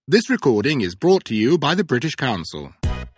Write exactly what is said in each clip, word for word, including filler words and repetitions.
This recording is brought to you by the British Council.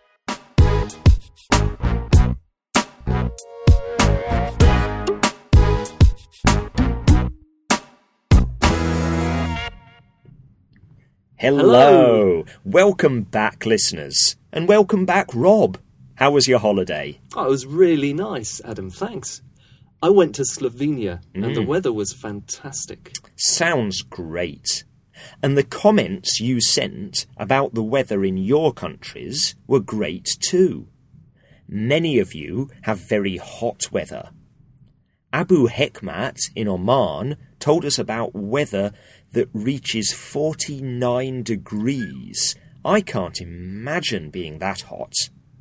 Hello. Hello! Welcome back, listeners. And welcome back, Rob. How was your holiday? Oh, it was really nice, Adam, thanks. I went to Slovenia and Mm. the weather was fantastic. Sounds great. And the comments you sent about the weather in your countries were great too. Many of you have very hot weather. Abu Hekmat in Oman told us about weather that reaches forty-nine degrees. I can't imagine being that hot.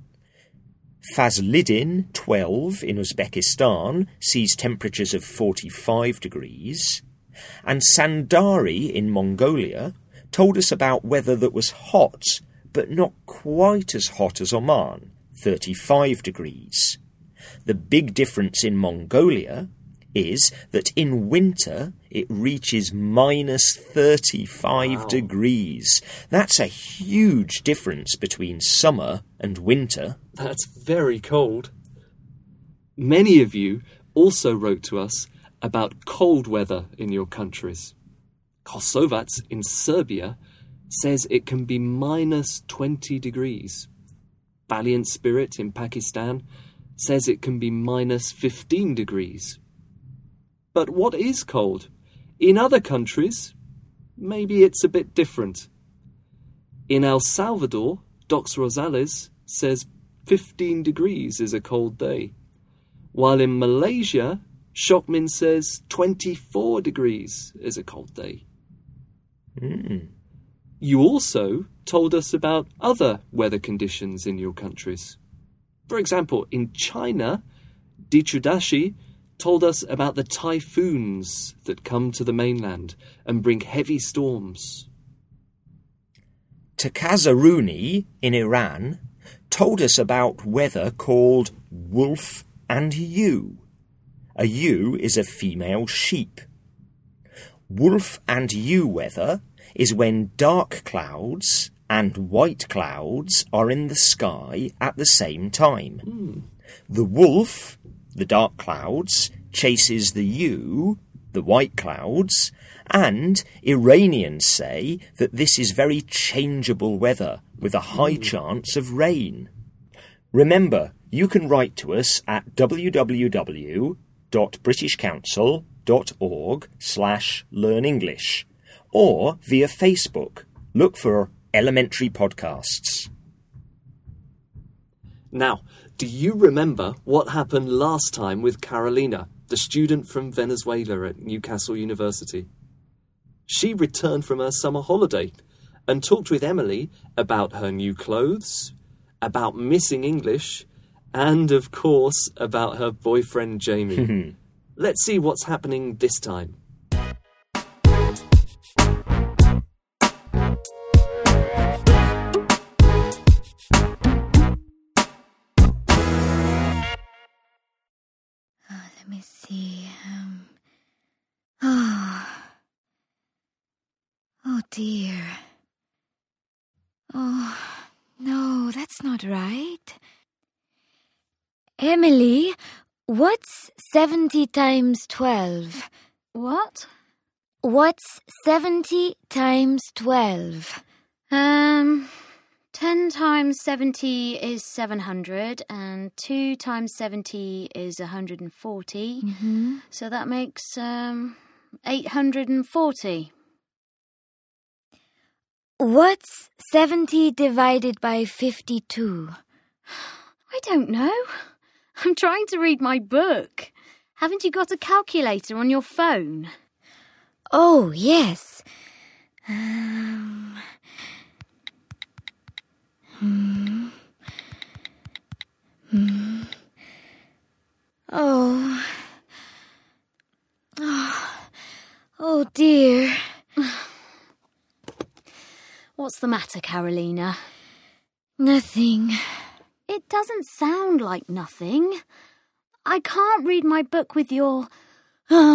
Fazlidin, twelve, in Uzbekistan, sees temperatures of forty-five degrees. And Sandari in Mongolia told us about weather that was hot, but not quite as hot as Oman, thirty-five degrees. The big difference in Mongolia is that in winter it reaches minus thirty-five Wow. degrees. That's a huge difference between summer and winter. That's very cold. Many of you also wrote to us about cold weather in your countries. Kosovac in Serbia says it can be minus twenty degrees. Valiant Spirit in Pakistan says it can be minus fifteen degrees. But what is cold? In other countries, maybe it's a bit different. In El Salvador, Dox Rosales says fifteen degrees is a cold day, while in Malaysia, Shockmin says twenty-four degrees is a cold day. Mm. You also told us about other weather conditions in your countries. For example, in China, Dichudashi told us about the typhoons that come to the mainland and bring heavy storms. Takazaruni in Iran told us about weather called wolf and ewe. A ewe is a female sheep. Wolf and ewe weather is when dark clouds and white clouds are in the sky at the same time. Mm. The wolf, the dark clouds, chases the ewe, the white clouds, and Iranians say that this is very changeable weather with a high chance of rain. Remember, you can write to us at www.britishcouncil.org slash learnenglish or via Facebook. Look for Elementary Podcasts. Now, do you remember what happened last time with Carolina, the student from Venezuela at Newcastle University? She returned from her summer holiday and talked with Emily about her new clothes, about missing English, and, of course, about her boyfriend Jamie. Let's see what's happening this time. Let me see. Um, oh. Oh dear. Oh, no, that's not right. Emily, what's seventy times twelve? What? What's seventy times twelve? Um, ten times seventy is seven hundred, and two times seventy is one hundred forty. Mm-hmm. So that makes, um, eight hundred forty. What's seventy divided by fifty-two? I don't know. I'm trying to read my book. Haven't you got a calculator on your phone? Oh, yes. Um... Hmm. Hmm. Oh. Oh. Oh, dear. What's the matter, Carolina? Nothing. It doesn't sound like nothing. I can't read my book with your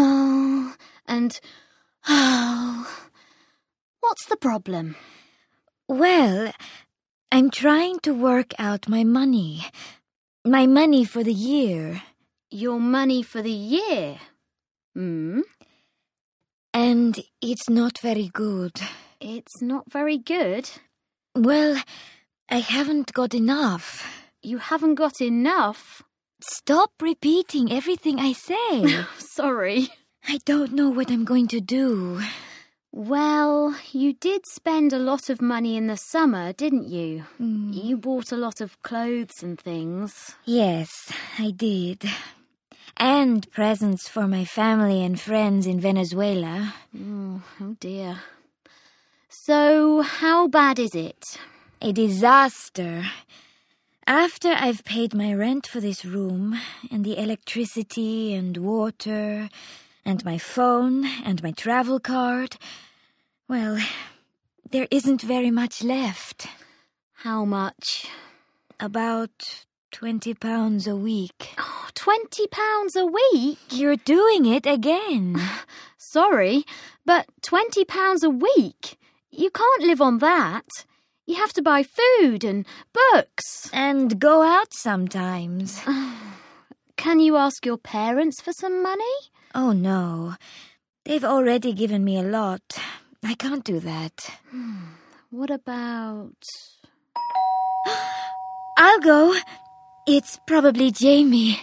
oh and oh. What's the problem? Well, I'm trying to work out my money. My money for the year. Your money for the year? Hmm? And it's not very good. It's not very good. Well, I haven't got enough. You haven't got enough? Stop repeating everything I say. Sorry. I don't know what I'm going to do. Well, you did spend a lot of money in the summer, didn't you? Mm. You bought a lot of clothes and things. Yes, I did. And presents for my family and friends in Venezuela. Oh, oh dear. So, how bad is it? A disaster. After I've paid my rent for this room, and the electricity and water, and my phone, and my travel card, well, there isn't very much left. How much? About twenty pounds a week. Oh, twenty pounds a week? You're doing it again. Sorry, but twenty pounds a week? You can't live on that. You have to buy food and books. And go out sometimes. Can you ask your parents for some money? Oh, no. They've already given me a lot. I can't do that. What about... I'll go. It's probably Jamie.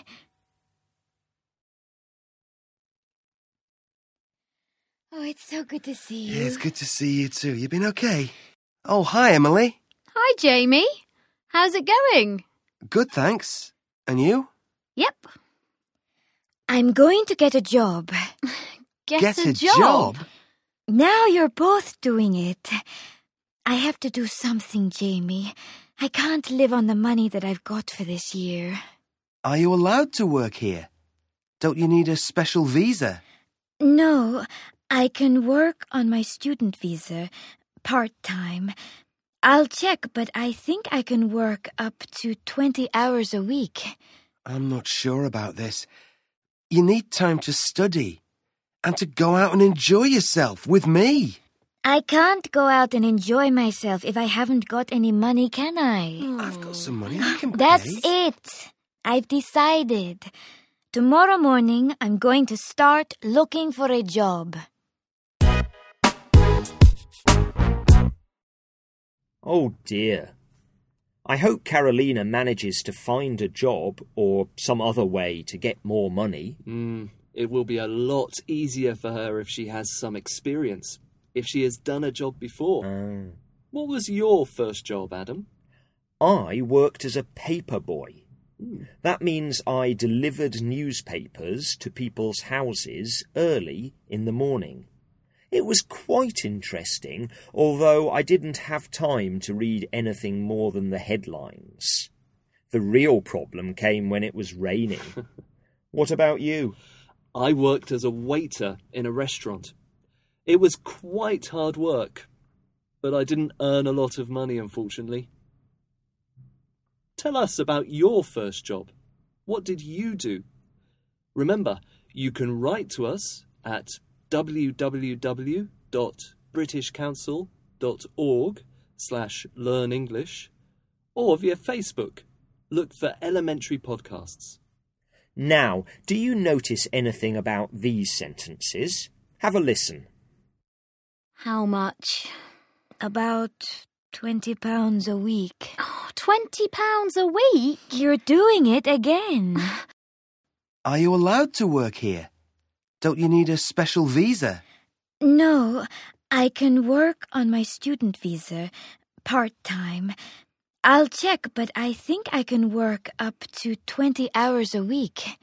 Oh, it's so good to see you. Yeah, it's good to see you too. You been okay? Oh, hi, Emily. Hi, Jamie. How's it going? Good, thanks. And you? Yep. I'm going to get a job. Get, Get a, a job. job? Now you're both doing it. I have to do something, Jamie. I can't live on the money that I've got for this year. Are you allowed to work here? Don't you need a special visa? No, I can work on my student visa, part-time. I'll check, but I think I can work up to twenty hours a week. I'm not sure about this. You need time to study and to go out and enjoy yourself with me. I can't go out and enjoy myself if I haven't got any money, can I? I've got some money I can That's pay. it. I've decided. Tomorrow morning, I'm going to start looking for a job. Oh dear. I hope Carolina manages to find a job or some other way to get more money. Mm, it will be a lot easier for her if she has some experience, if she has done a job before. Oh. What was your first job, Adam? I worked as a paper boy. That means I delivered newspapers to people's houses early in the morning. It was quite interesting, although I didn't have time to read anything more than the headlines. The real problem came when it was raining. What about you? I worked as a waiter in a restaurant. It was quite hard work, but I didn't earn a lot of money, unfortunately. Tell us about your first job. What did you do? Remember, you can write to us at w w w dot british council dot org slash learn English or via Facebook. Look for Elementary Podcasts. Now, do you notice anything about these sentences? Have a listen. How much? About twenty pounds a week. Oh, twenty pounds a week? You're doing it again. Are you allowed to work here? Don't you need a special visa? No, I can work on my student visa, part-time. I'll check, but I think I can work up to twenty hours a week.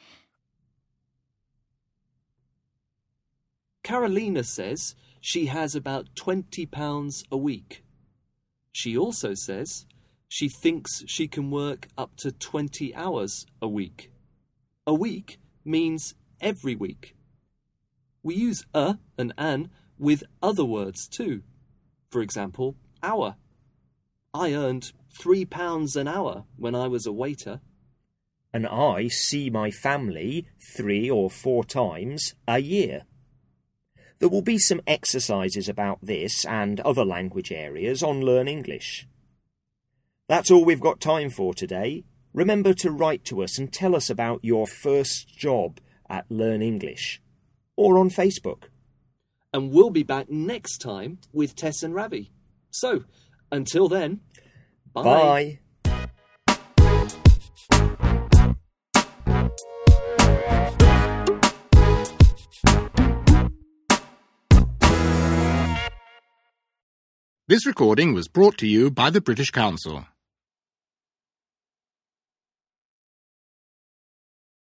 Carolina says she has about twenty pounds a week. She also says she thinks she can work up to twenty hours a week. A week means every week. We use a and an with other words too. For example, hour. I earned three pounds an hour when I was a waiter. And I see my family three or four times a year. There will be some exercises about this and other language areas on Learn English. That's all we've got time for today. Remember to write to us and tell us about your first job at Learn English, or on Facebook. And we'll be back next time with Tess and Ravi. So, until then, bye. Bye. This recording was brought to you by the British Council.